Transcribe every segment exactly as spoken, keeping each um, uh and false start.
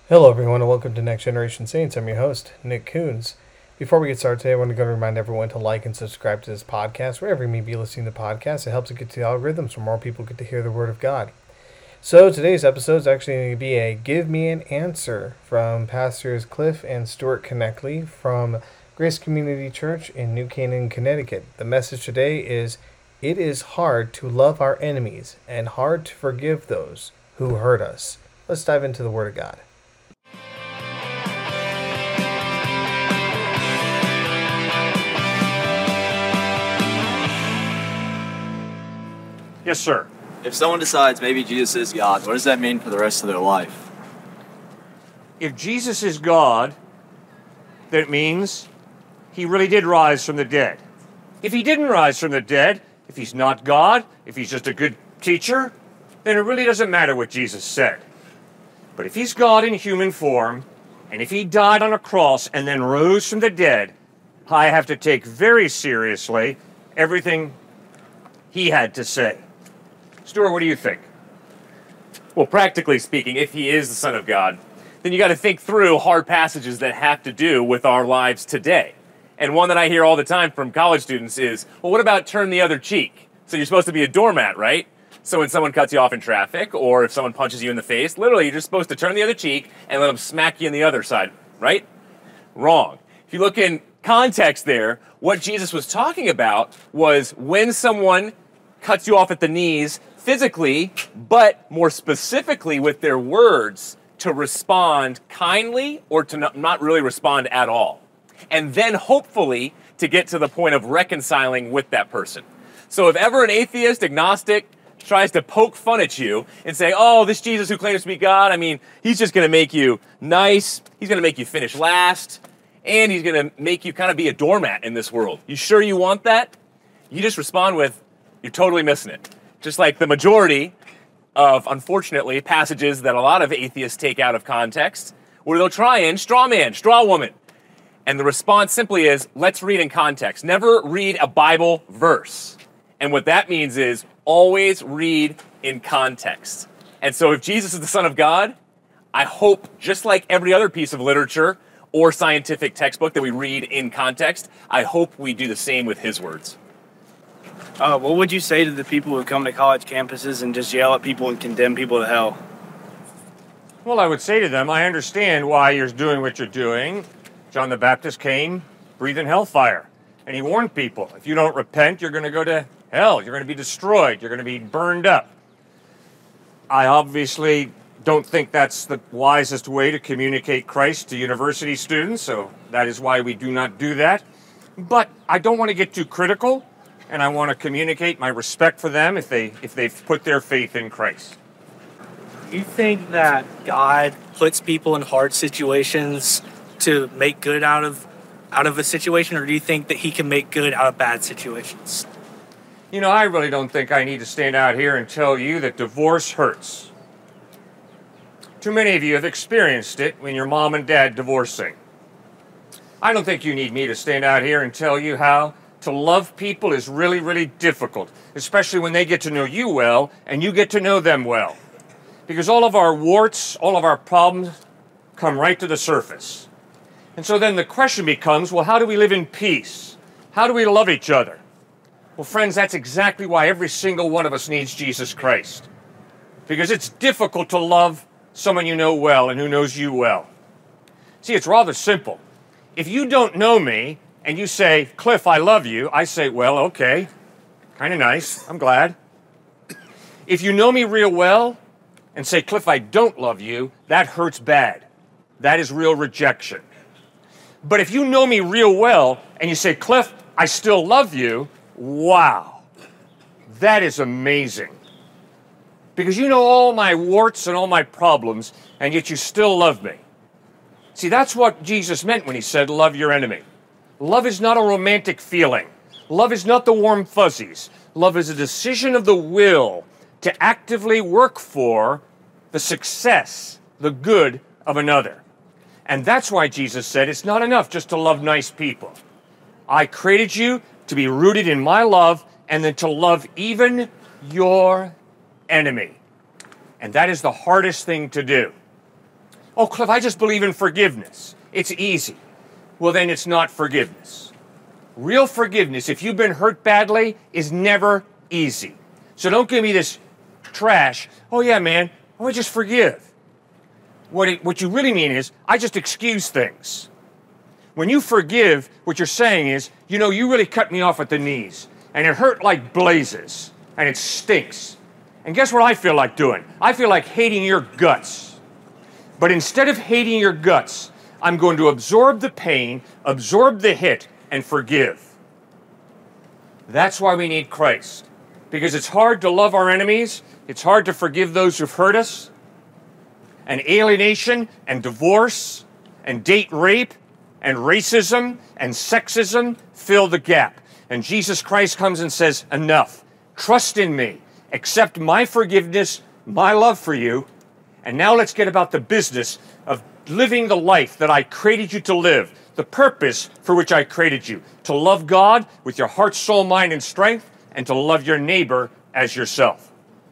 Hello, everyone, and welcome to Next Generation Saints. I'm your host, Nick Coons. Before we get started today, I want to go to remind everyone to like and subscribe to this podcast, wherever you may be listening to podcasts. It helps it get to the algorithms so more people get to hear the Word of God. So today's episode is actually going to be a Give Me an Answer from Pastors Cliff and Stuart Connectley from Grace Community Church in New Canaan, Connecticut. The message today is, it is hard to love our enemies and hard to forgive those who hurt us. Let's dive into the Word of God. Yes, sir. If someone decides maybe Jesus is God, what does that mean for the rest of their life? If Jesus is God, then it means he really did rise from the dead. If he didn't rise from the dead, if he's not God, if he's just a good teacher, then it really doesn't matter what Jesus said. But if he's God in human form, and if he died on a cross and then rose from the dead, I have to take very seriously everything he had to say. Stuart, what do you think? Well, practically speaking, if he is the Son of God, then you got to think through hard passages that have to do with our lives today. And one that I hear all the time from college students is, well, what about turn the other cheek? So you're supposed to be a doormat, right? So when someone cuts you off in traffic, or if someone punches you in the face, literally you're just supposed to turn the other cheek and let them smack you in the other side, right? Wrong. If you look in context there, what Jesus was talking about was when someone cuts you off at the knees physically, but more specifically with their words, to respond kindly or to not really respond at all. And then hopefully to get to the point of reconciling with that person. So if ever an atheist, agnostic, tries to poke fun at you and say, oh, this Jesus who claims to be God, I mean, he's just going to make you nice, he's going to make you finish last, and he's going to make you kind of be a doormat in this world. You sure you want that? You just respond with, you're totally missing it. Just like the majority of, unfortunately, passages that a lot of atheists take out of context, where they'll try and straw man, straw woman. And the response simply is, let's read in context. Never read a Bible verse. And what that means is, always read in context. And so if Jesus is the Son of God, I hope, just like every other piece of literature or scientific textbook that we read in context, I hope we do the same with his words. Uh, what would you say to the people who come to college campuses and just yell at people and condemn people to hell? Well, I would say to them, I understand why you're doing what you're doing. John the Baptist came breathing hellfire, and he warned people, if you don't repent, you're going to go to hell. You're going to be destroyed. You're going to be burned up. I obviously don't think that's the wisest way to communicate Christ to university students, so that is why we do not do that. But I don't want to get too critical, and I want to communicate my respect for them if they if they've put their faith in Christ. You think that God puts people in hard situations to make good out of out of a situation, or do you think that he can make good out of bad situations? You know, I really don't think I need to stand out here and tell you that divorce hurts. Too many of you have experienced it when your mom and dad divorcing. I don't think you need me to stand out here and tell you how to love people is really, really difficult, especially when they get to know you well and you get to know them well. Because all of our warts, all of our problems come right to the surface. And so then the question becomes, well, how do we live in peace? How do we love each other? Well, friends, that's exactly why every single one of us needs Jesus Christ. Because it's difficult to love someone you know well and who knows you well. See, it's rather simple. If you don't know me, and you say, Cliff, I love you, I say, well, okay, kind of nice, I'm glad. If you know me real well and say, Cliff, I don't love you, that hurts bad. That is real rejection. But if you know me real well and you say, Cliff, I still love you, wow, that is amazing. Because you know all my warts and all my problems, and yet you still love me. See, that's what Jesus meant when he said, love your enemy. Love is not a romantic feeling. Love is not the warm fuzzies. Love is a decision of the will to actively work for the success, the good of another. And that's why Jesus said it's not enough just to love nice people. I created you to be rooted in my love and then to love even your enemy. And that is the hardest thing to do. Oh, Cliff, I just believe in forgiveness. It's easy. Well, then it's not forgiveness. Real forgiveness, if you've been hurt badly, is never easy. So don't give me this trash. Oh, yeah, man, I just forgive. What, it, what you really mean is, I just excuse things. When you forgive, what you're saying is, you know, you really cut me off at the knees, and it hurt like blazes, and it stinks. And guess what I feel like doing? I feel like hating your guts. But instead of hating your guts, I'm going to absorb the pain, absorb the hit, and forgive. That's why we need Christ. Because it's hard to love our enemies, it's hard to forgive those who've hurt us, and alienation, and divorce, and date rape, and racism, and sexism fill the gap. And Jesus Christ comes and says, enough. Trust in me. Accept my forgiveness, my love for you, and now let's get about the business of living the life that I created you to live, the purpose for which I created you, to love God with your heart, soul, mind, and strength, and to love your neighbor as yourself.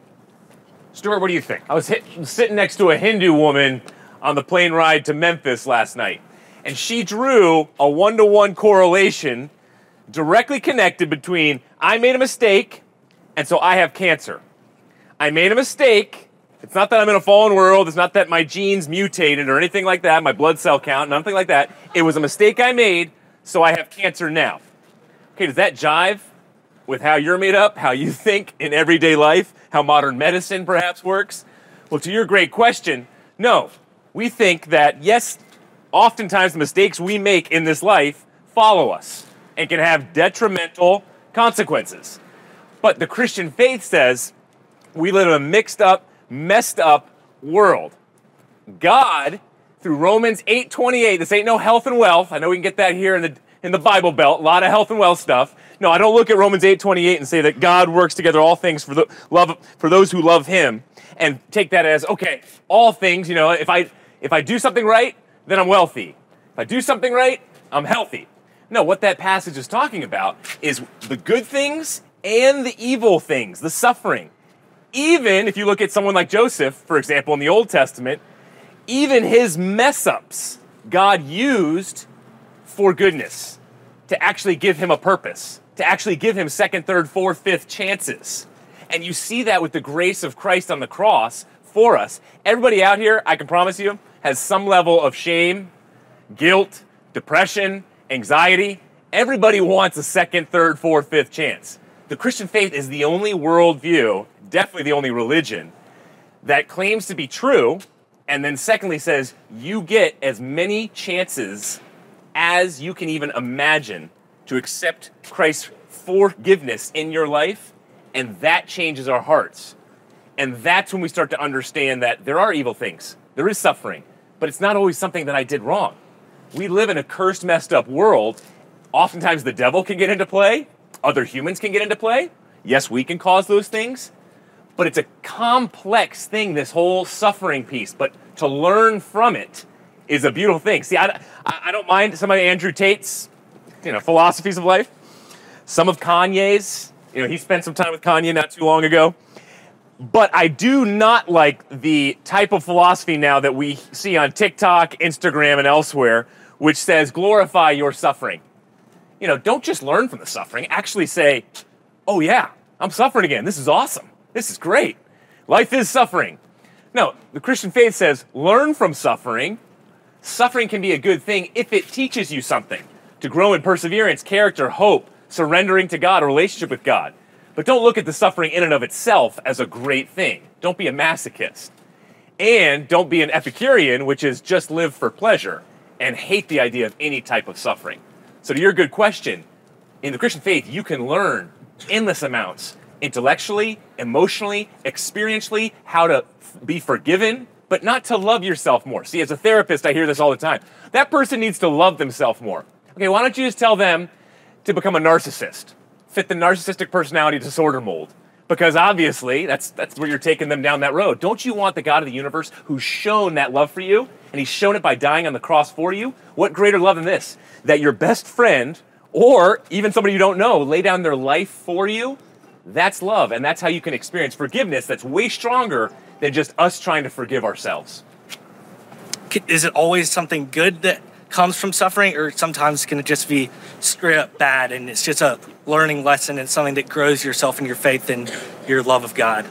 Stuart, what do you think? I was hit, sitting next to a Hindu woman on the plane ride to Memphis last night, and she drew a one-to-one correlation directly connected between I made a mistake, and so I have cancer. I made a mistake. It's not that I'm in a fallen world. It's not that my genes mutated or anything like that, my blood cell count, nothing like that. It was a mistake I made, so I have cancer now. Okay, does that jive with how you're made up, how you think in everyday life, how modern medicine perhaps works? Well, to your great question, no. We think that, yes, oftentimes the mistakes we make in this life follow us and can have detrimental consequences. But the Christian faith says we live in a mixed up, messed up world. God, through Romans eight twenty-eight, this ain't no health and wealth. I know we can get that here in the in the Bible Belt, a lot of health and wealth stuff. No, I don't look at Romans eight twenty-eight and say that God works together all things for the love for those who love him and take that as, okay, all things, you know, if I if I do something right, then I'm wealthy. If I do something right, I'm healthy. No, what that passage is talking about is the good things and the evil things, the suffering. Even if you look at someone like Joseph, for example, in the Old Testament, even his mess-ups God used for goodness, to actually give him a purpose, to actually give him second, third, fourth, fifth chances. And you see that with the grace of Christ on the cross for us. Everybody out here, I can promise you, has some level of shame, guilt, depression, anxiety. Everybody wants a second, third, fourth, fifth chance. The Christian faith is the only worldview, definitely the only religion, that claims to be true, and then secondly says, you get as many chances as you can even imagine to accept Christ's forgiveness in your life, and that changes our hearts. And that's when we start to understand that there are evil things, there is suffering, but it's not always something that I did wrong. We live in a cursed, messed up world. Oftentimes the devil can get into play, other humans can get into play. Yes, we can cause those things, but it's a complex thing, this whole suffering piece. But to learn from it is a beautiful thing. See, I, I don't mind some of Andrew Tate's, you know, philosophies of life. Some of Kanye's, you know, he spent some time with Kanye not too long ago. But I do not like the type of philosophy now that we see on TikTok, Instagram, and elsewhere, which says glorify your suffering. You know, don't just learn from the suffering. Actually say, oh yeah, I'm suffering again. This is awesome. This is great. Life is suffering. No, the Christian faith says learn from suffering. Suffering can be a good thing if it teaches you something to grow in perseverance, character, hope, surrendering to God, a relationship with God. But don't look at the suffering in and of itself as a great thing. Don't be a masochist. And don't be an Epicurean, which is just live for pleasure and hate the idea of any type of suffering. So to your good question, in the Christian faith, you can learn endless amounts, intellectually, emotionally, experientially, how to f- be forgiven, but not to love yourself more. See, as a therapist, I hear this all the time. That person needs to love themselves more. Okay, why don't you just tell them to become a narcissist? Fit the narcissistic personality disorder mold. Because obviously, that's that's where you're taking them down that road. Don't you want the God of the universe who's shown that love for you, and he's shown it by dying on the cross for you? What greater love than this? That your best friend, or even somebody you don't know, lay down their life for you? That's love, and that's how you can experience forgiveness that's way stronger than just us trying to forgive ourselves. is it always something good that comes from suffering, or sometimes can it just be straight up bad and it's just a learning lesson and something that grows yourself in your faith and your love of God?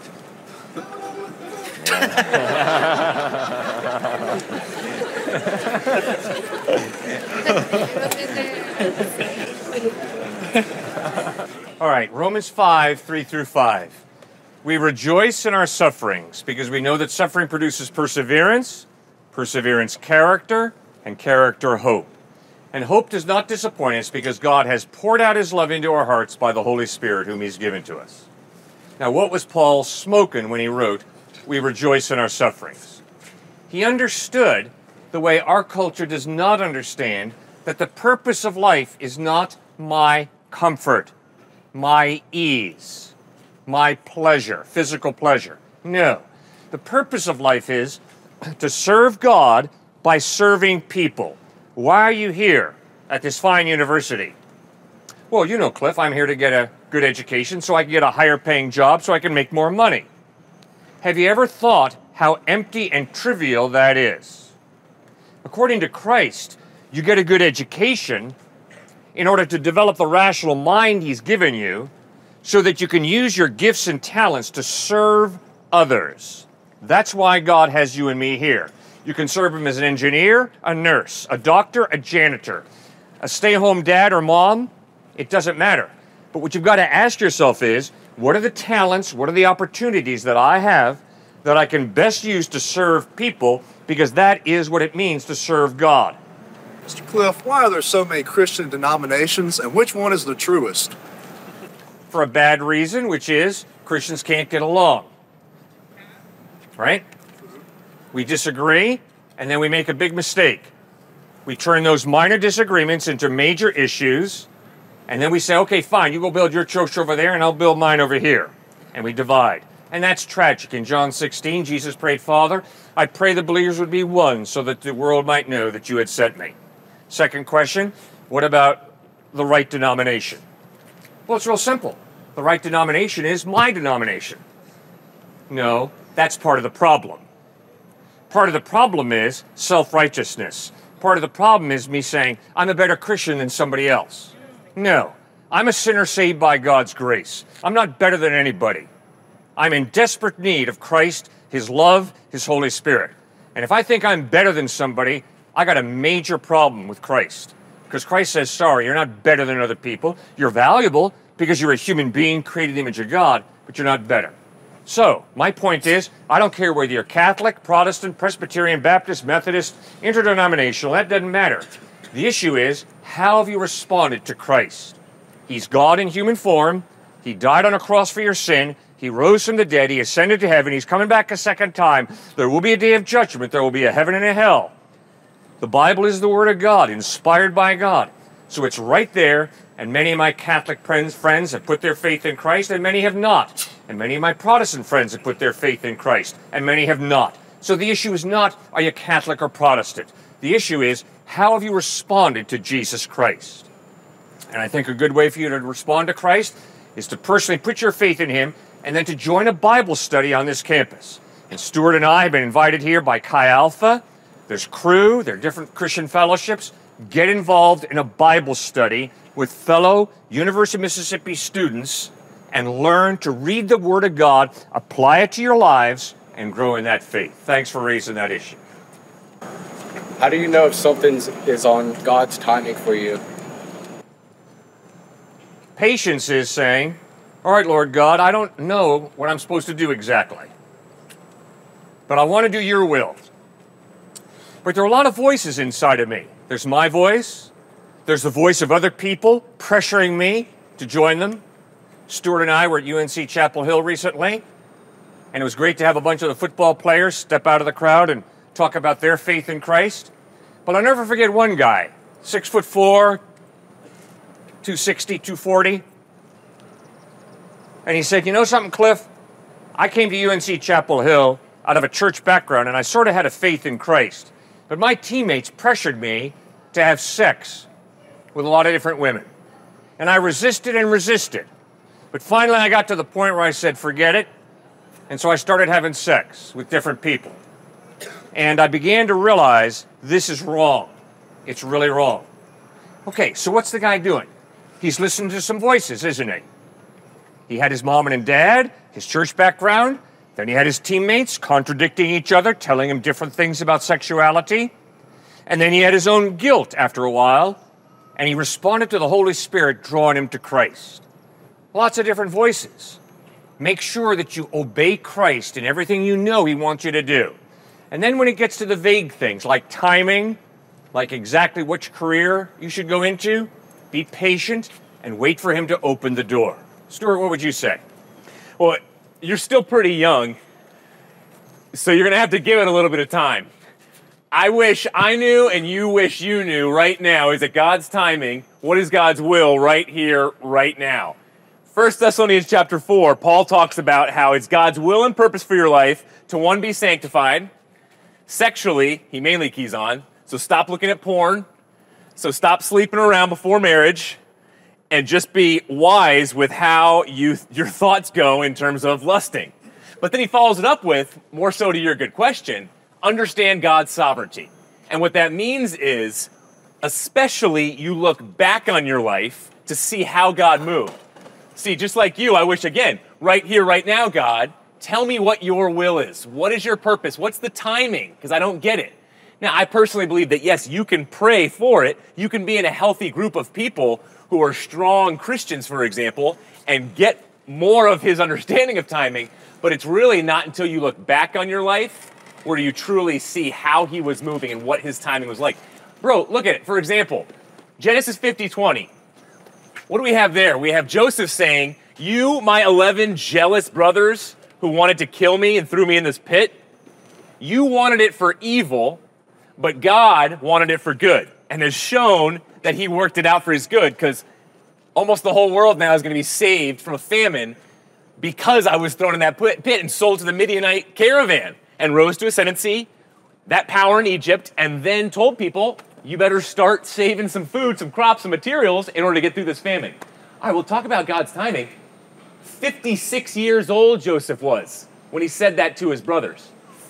All right, Romans five, three through five. We rejoice in our sufferings because we know that suffering produces perseverance, perseverance character, and character hope. And hope does not disappoint us because God has poured out his love into our hearts by the Holy Spirit whom he's given to us. Now, what was Paul smoking when he wrote, we rejoice in our sufferings? He understood the way our culture does not understand that the purpose of life is not my comfort, my ease, my pleasure, physical pleasure. No. The purpose of life is to serve God by serving people. Why are you here at this fine university? Well, you know, Cliff, I'm here to get a good education so I can get a higher paying job so I can make more money. Have you ever thought how empty and trivial that is? According to Christ, you get a good education in order to develop the rational mind he's given you so that you can use your gifts and talents to serve others. That's why God has you and me here. You can serve him as an engineer, a nurse, a doctor, a janitor, a stay-home dad or mom. It doesn't matter. But what you've got to ask yourself is, what are the talents, what are the opportunities that I have that I can best use to serve people, because that is what it means to serve God. Mister Cliff, why are there so many Christian denominations, and which one is the truest? For a bad reason, which is Christians can't get along. Right? We disagree, and then we make a big mistake. We turn those minor disagreements into major issues, and then we say, okay, fine, you go build your church over there, and I'll build mine over here. And we divide. And that's tragic. In John sixteen, Jesus prayed, Father, I pray the believers would be one so that the world might know that you had sent me. Second question, what about the right denomination? Well, it's real simple. The right denomination is my denomination. No, that's part of the problem. Part of the problem is self-righteousness. Part of the problem is me saying, I'm a better Christian than somebody else. No, I'm a sinner saved by God's grace. I'm not better than anybody. I'm in desperate need of Christ, his love, his Holy Spirit. And if I think I'm better than somebody, I got a major problem with Christ. Because Christ says, sorry, you're not better than other people. You're valuable because you're a human being created in the image of God, but you're not better. So, my point is, I don't care whether you're Catholic, Protestant, Presbyterian, Baptist, Methodist, interdenominational, that doesn't matter. The issue is, how have you responded to Christ? He's God in human form. He died on a cross for your sin. He rose from the dead. He ascended to heaven. He's coming back a second time. There will be a day of judgment. There will be a heaven and a hell. The Bible is the Word of God, inspired by God. So it's right there, and many of my Catholic friends, friends have put their faith in Christ, and many have not. And many of my Protestant friends have put their faith in Christ, and many have not. So the issue is not, are you Catholic or Protestant? The issue is, how have you responded to Jesus Christ? And I think a good way for you to respond to Christ is to personally put your faith in him, and then to join a Bible study on this campus. And Stuart and I have been invited here by Chi Alpha. There's Cru, there are different Christian fellowships. Get involved in a Bible study with fellow University of Mississippi students and learn to read the Word of God, apply it to your lives, and grow in that faith. Thanks for raising that issue. How do you know if something is on God's timing for you? Patience is saying, all right, Lord God, I don't know what I'm supposed to do exactly, but I want to do your will. But there are a lot of voices inside of me. There's my voice. There's the voice of other people pressuring me to join them. Stuart and I were at U N C Chapel Hill recently, and it was great to have a bunch of the football players step out of the crowd and talk about their faith in Christ. But I'll never forget one guy, six foot four, two sixty, two forty. And he said, you know something, Cliff? I came to U N C Chapel Hill out of a church background, and I sort of had a faith in Christ. But my teammates pressured me to have sex with a lot of different women. And I resisted and resisted. But finally I got to the point where I said, forget it. And so I started having sex with different people. And I began to realize this is wrong. It's really wrong. Okay, so what's the guy doing? He's listening to some voices, isn't he? He had his mom and dad, his church background, then he had his teammates contradicting each other, telling him different things about sexuality. And then he had his own guilt after a while, and he responded to the Holy Spirit drawing him to Christ. Lots of different voices. Make sure that you obey Christ in everything you know he wants you to do. And then when it gets to the vague things, like timing, like exactly which career you should go into, be patient and wait for him to open the door. Stuart, what would you say? Well, you're still pretty young, so you're going to have to give it a little bit of time. I wish I knew and you wish you knew right now, is it God's timing? What is God's will right here, right now? First Thessalonians chapter four, Paul talks about how it's God's will and purpose for your life to, one, be sanctified. Sexually, he mainly keys on, so stop looking at porn. So stop sleeping around before marriage, and just be wise with how you your thoughts go in terms of lusting. But then he follows it up with, more so to your good question, understand God's sovereignty. And what that means is, especially you look back on your life to see how God moved. See, just like you, I wish, again, right here, right now, God, tell me what your will is. What is your purpose? What's the timing? Because I don't get it. Now, I personally believe that, yes, you can pray for it. You can be in a healthy group of people who are strong Christians, for example, and get more of his understanding of timing. But it's really not until you look back on your life where you truly see how he was moving and what his timing was like. Bro, look at it. For example, Genesis fifty twenty. What do we have there? We have Joseph saying, you, my eleven jealous brothers who wanted to kill me and threw me in this pit, you wanted it for evil, but God wanted it for good, and has shown that he worked it out for his good, because almost the whole world now is going to be saved from a famine because I was thrown in that pit and sold to the Midianite caravan and rose to ascendancy, that power in Egypt, and then told people, you better start saving some food, some crops, some materials in order to get through this famine. All right, we'll talk about God's timing. fifty-six years old Joseph was when he said that to his brothers.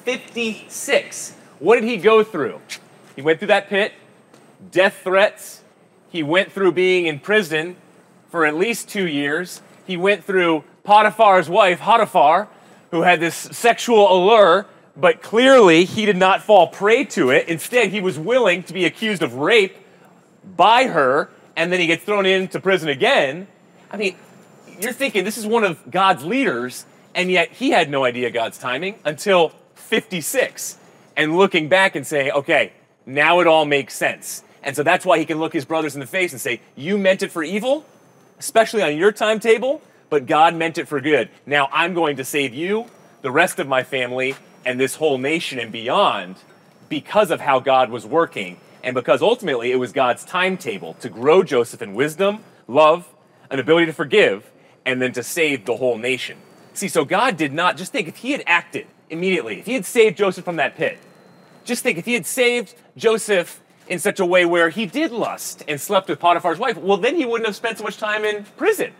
fifty-six. What did he go through? He went through that pit, death threats. He went through being in prison for at least two years. He went through Potiphar's wife, Potiphar, who had this sexual allure, but clearly he did not fall prey to it. Instead, he was willing to be accused of rape by her, and then he gets thrown into prison again. I mean, you're thinking this is one of God's leaders, and yet he had no idea God's timing until fifty-six. And looking back and saying, okay, now it all makes sense. And so that's why he can look his brothers in the face and say, you meant it for evil, especially on your timetable, but God meant it for good. Now I'm going to save you, the rest of my family, and this whole nation and beyond because of how God was working, and because ultimately it was God's timetable to grow Joseph in wisdom, love, an ability to forgive, and then to save the whole nation. See, so God did not, just think, if he had acted immediately, if he had saved Joseph from that pit, just think, if he had saved Joseph in such a way where he did lust and slept with Potiphar's wife, well, then he wouldn't have spent so much time in prison.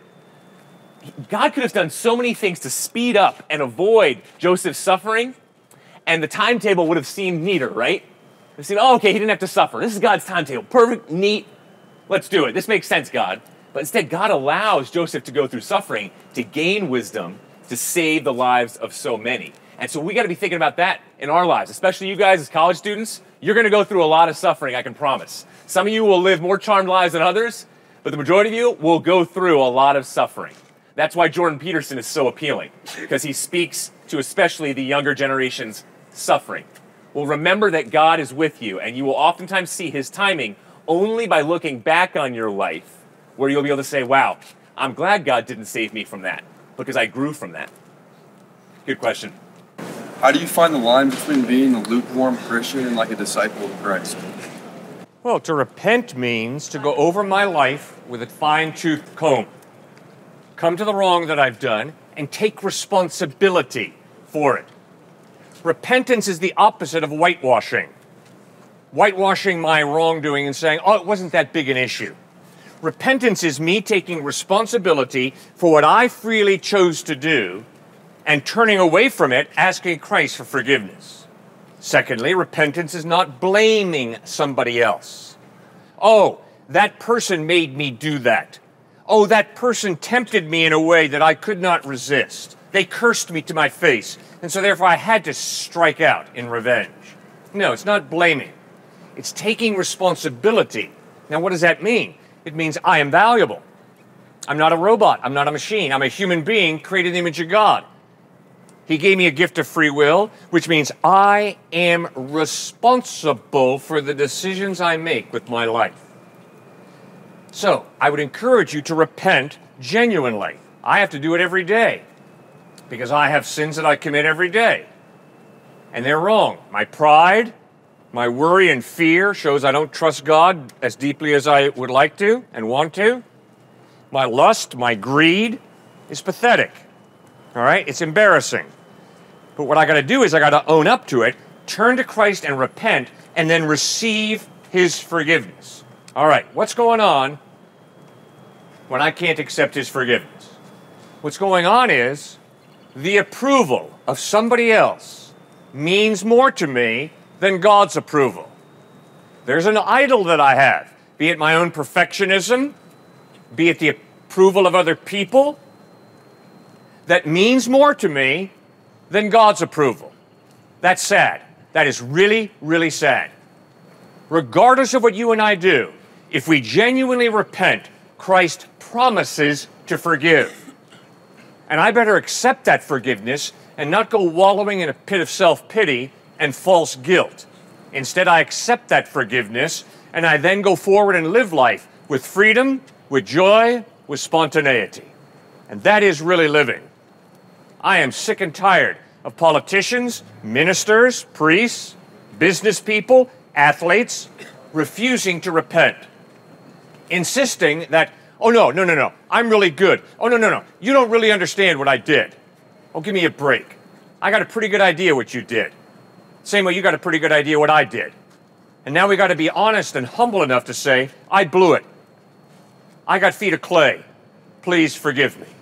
God could have done so many things to speed up and avoid Joseph's suffering, and the timetable would have seemed neater, right? It seemed, oh, okay, he didn't have to suffer. This is God's timetable. Perfect, neat. Let's do it. This makes sense, God. But instead, God allows Joseph to go through suffering to gain wisdom, to save the lives of so many. And so we got to be thinking about that in our lives, especially you guys as college students. You're going to go through a lot of suffering, I can promise. Some of you will live more charmed lives than others, but the majority of you will go through a lot of suffering. That's why Jordan Peterson is so appealing, because he speaks to especially the younger generation's suffering. Well, remember that God is with you, and you will oftentimes see his timing only by looking back on your life, where you'll be able to say, wow, I'm glad God didn't save me from that, because I grew from that. Good question. How do you find the line between being a lukewarm Christian and like a disciple of Christ? Well, to repent means to go over my life with a fine-tooth comb, come to the wrong that I've done, and take responsibility for it. Repentance is the opposite of whitewashing. Whitewashing my wrongdoing and saying, oh, it wasn't that big an issue. Repentance is me taking responsibility for what I freely chose to do and turning away from it, asking Christ for forgiveness. Secondly, repentance is not blaming somebody else. Oh, that person made me do that. Oh, that person tempted me in a way that I could not resist. They cursed me to my face, and so therefore I had to strike out in revenge. No, it's not blaming. It's taking responsibility. Now, what does that mean? It means I am valuable. I'm not a robot. I'm not a machine. I'm a human being created in the image of God. He gave me a gift of free will, which means I am responsible for the decisions I make with my life. So, I would encourage you to repent genuinely. I have to do it every day because I have sins that I commit every day. And they're wrong. My pride, my worry and fear shows I don't trust God as deeply as I would like to and want to. My lust, my greed is pathetic. All right? It's embarrassing. But what I got to do is I got to own up to it, turn to Christ and repent, and then receive his forgiveness. All right, what's going on when I can't accept his forgiveness? What's going on is the approval of somebody else means more to me than God's approval. There's an idol that I have, be it my own perfectionism, be it the approval of other people, that means more to me than God's approval. That's sad. That is really, really sad. Regardless of what you and I do, if we genuinely repent, Christ promises to forgive. And I better accept that forgiveness and not go wallowing in a pit of self-pity and false guilt. Instead, I accept that forgiveness and I then go forward and live life with freedom, with joy, with spontaneity. And that is really living. I am sick and tired of politicians, ministers, priests, business people, athletes refusing to repent, insisting that, oh no, no, no, no, I'm really good. Oh no, no, no, you don't really understand what I did. Oh, give me a break. I got a pretty good idea what you did. Same way you got a pretty good idea what I did. And now we got to be honest and humble enough to say, I blew it. I got feet of clay. Please forgive me.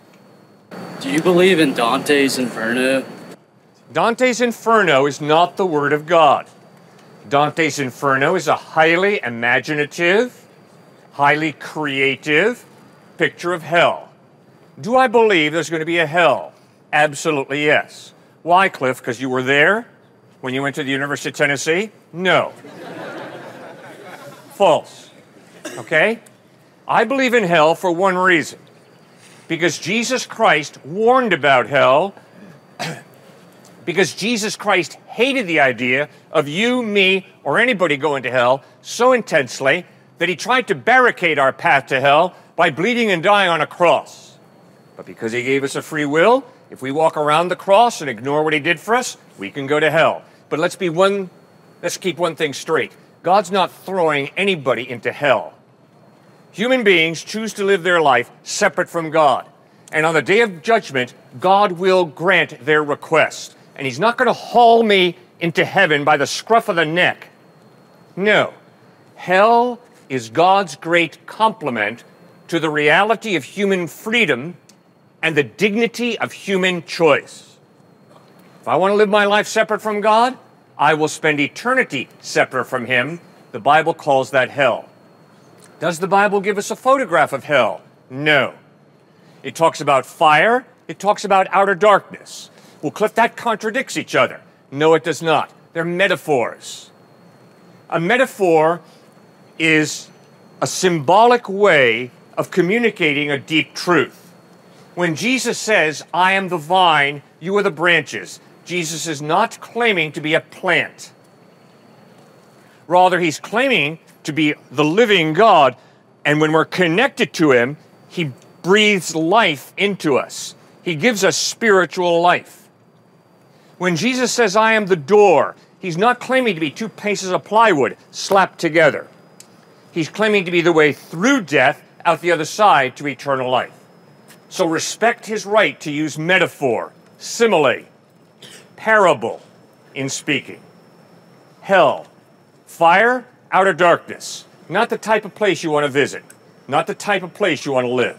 Do you believe in Dante's Inferno? Dante's Inferno is not the word of God. Dante's Inferno is a highly imaginative, highly creative picture of hell. Do I believe there's going to be a hell? Absolutely yes. Why, Cliff? Because you were there when you went to the University of Tennessee? No. False. Okay? I believe in hell for one reason. Because Jesus Christ warned about hell, because Jesus Christ hated the idea of you, me, or anybody going to hell so intensely that he tried to barricade our path to hell by bleeding and dying on a cross. But because he gave us a free will, if we walk around the cross and ignore what he did for us, we can go to hell. But let's be one, let's keep one thing straight. God's not throwing anybody into hell. Human beings choose to live their life separate from God. And on the day of judgment, God will grant their request. And he's not going to haul me into heaven by the scruff of the neck. No. Hell is God's great compliment to the reality of human freedom and the dignity of human choice. If I want to live my life separate from God, I will spend eternity separate from him. The Bible calls that hell. Does the Bible give us a photograph of hell? No. It talks about fire. It talks about outer darkness. Well, Cliff, that contradicts each other. No, it does not. They're metaphors. A metaphor is a symbolic way of communicating a deep truth. When Jesus says, I am the vine, you are the branches, Jesus is not claiming to be a plant. Rather, he's claiming to be the living God, and when we're connected to him, he breathes life into us. He gives us spiritual life. When Jesus says, I am the door, he's not claiming to be two pieces of plywood slapped together. He's claiming to be the way through death out the other side to eternal life. So respect his right to use metaphor, simile, parable in speaking. Hell, fire, outer darkness. Not the type of place you want to visit. Not the type of place you want to live.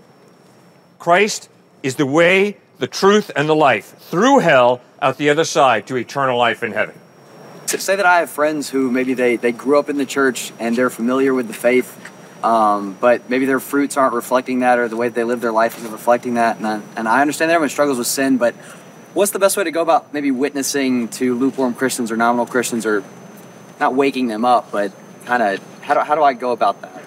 Christ is the way, the truth, and the life through hell out the other side to eternal life in heaven. Say that I have friends who maybe they, they grew up in the church and they're familiar with the faith, um, but maybe their fruits aren't reflecting that, or the way that they live their life isn't reflecting that. And I, and I understand that everyone struggles with sin, but what's the best way to go about maybe witnessing to lukewarm Christians or nominal Christians, or not waking them up, but kind of how do, how do I go about that?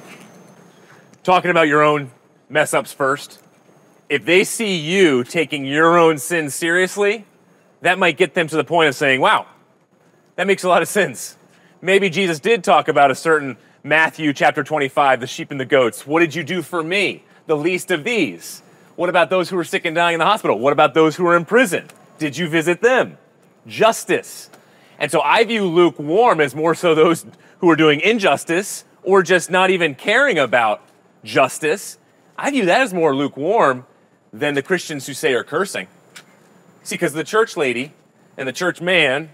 Talking about your own mess ups first. If they see you taking your own sins seriously, that might get them to the point of saying, wow, that makes a lot of sense. Maybe Jesus did talk about a certain Matthew chapter twenty-five, the sheep and the goats. What did you do for me, the least of these? What about those who were sick and dying in the hospital? What about those who were in prison? Did you visit them? Justice. And so I view lukewarm as more so those who are doing injustice or just not even caring about justice. I view that as more lukewarm than the Christians who say are cursing. See, because the church lady and the church man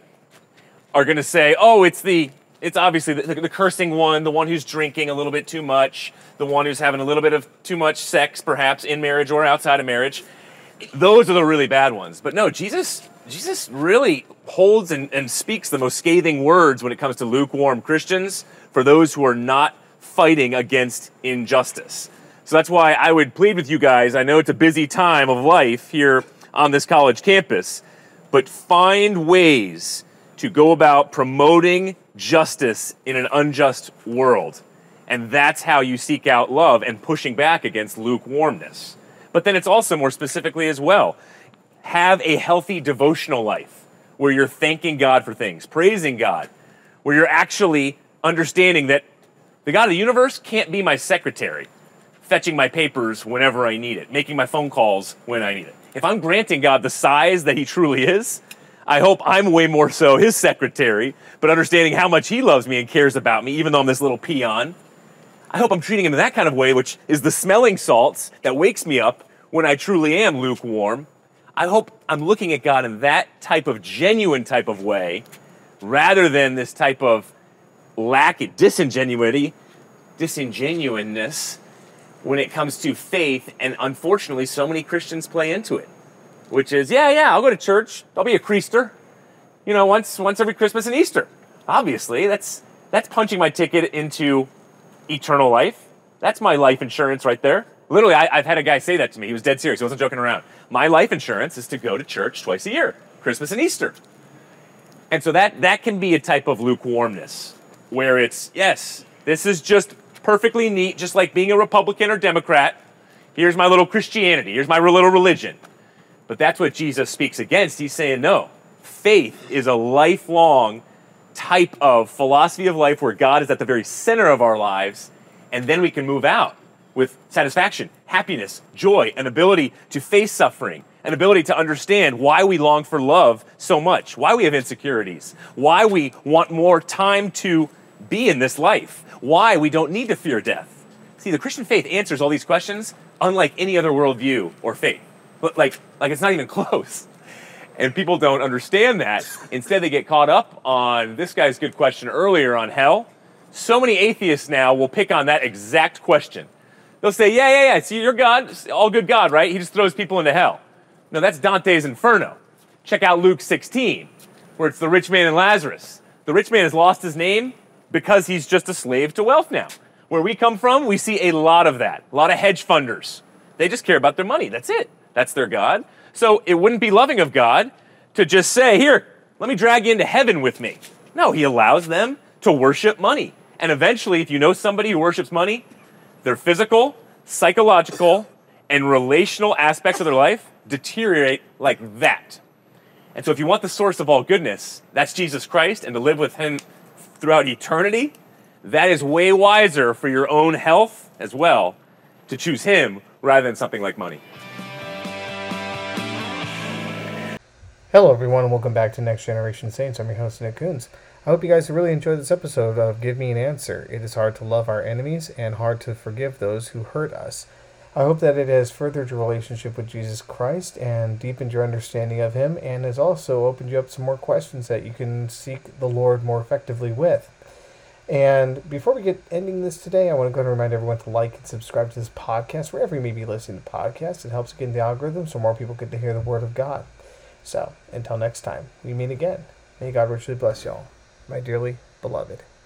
are going to say, oh, it's the, it's obviously the, the cursing one, the one who's drinking a little bit too much, the one who's having a little bit of too much sex, perhaps in marriage or outside of marriage. Those are the really bad ones. But no, Jesus, Jesus really holds and, and speaks the most scathing words when it comes to lukewarm Christians for those who are not fighting against injustice. So that's why I would plead with you guys. I know it's a busy time of life here on this college campus, but find ways to go about promoting justice in an unjust world. And that's how you seek out love and pushing back against lukewarmness. But then it's also more specifically as well, have a healthy devotional life where you're thanking God for things, praising God, where you're actually understanding that the God of the universe can't be my secretary, fetching my papers whenever I need it, making my phone calls when I need it. If I'm granting God the size that he truly is, I hope I'm way more so his secretary, but understanding how much he loves me and cares about me, even though I'm this little peon. I hope I'm treating him in that kind of way, which is the smelling salts that wakes me up when I truly am lukewarm. I hope I'm looking at God in that type of genuine type of way, rather than this type of lack of disingenuity, disingenuineness when it comes to faith. And unfortunately, so many Christians play into it, which is, yeah, yeah, I'll go to church. I'll be a creaster, you know, once once every Christmas and Easter. Obviously, that's that's punching my ticket into eternal life. That's my life insurance right there. Literally, I, I've had a guy say that to me. He was dead serious. He wasn't joking around. My life insurance is to go to church twice a year, Christmas and Easter. And so that that can be a type of lukewarmness, where it's, yes, this is just perfectly neat, just like being a Republican or Democrat. Here's my little Christianity. Here's my little religion. But that's what Jesus speaks against. He's saying, no, faith is a lifelong type of philosophy of life where God is at the very center of our lives, and then we can move out with satisfaction, happiness, joy, an ability to face suffering, an ability to understand why we long for love so much, why we have insecurities, why we want more time to be in this life, why we don't need to fear death. See, the Christian faith answers all these questions unlike any other worldview or faith. But like, like it's not even close. And people don't understand that. Instead, they get caught up on this guy's good question earlier on hell. So many atheists now will pick on that exact question. They'll say, yeah, yeah, yeah, see, you're God, all good God, right? He just throws people into hell. No, that's Dante's Inferno. Check out Luke sixteen, where it's the rich man and Lazarus. The rich man has lost his name because he's just a slave to wealth now. Where we come from, we see a lot of that. A lot of hedge funders. They just care about their money. That's it. That's their God. So it wouldn't be loving of God to just say, here, let me drag you into heaven with me. No, he allows them to worship money. And eventually, if you know somebody who worships money, their physical, psychological, and relational aspects of their life deteriorate like that. And so if you want the source of all goodness, that's Jesus Christ, and to live with him throughout eternity, that is way wiser for your own health as well, to choose him rather than something like money. Hello everyone and welcome back to Next Generation Saints. I'm your host Nick Coons. I hope you guys really enjoyed this episode of Give Me an Answer. It is hard to love our enemies and hard to forgive those who hurt us. I hope that it has furthered your relationship with Jesus Christ and deepened your understanding of him, and has also opened you up some more questions that you can seek the Lord more effectively with. And before we get ending this today, I want to go and remind everyone to like and subscribe to this podcast wherever you may be listening to podcasts. It helps get in the algorithm so more people get to hear the Word of God. So, until next time, we meet again. May God richly bless y'all, my dearly beloved.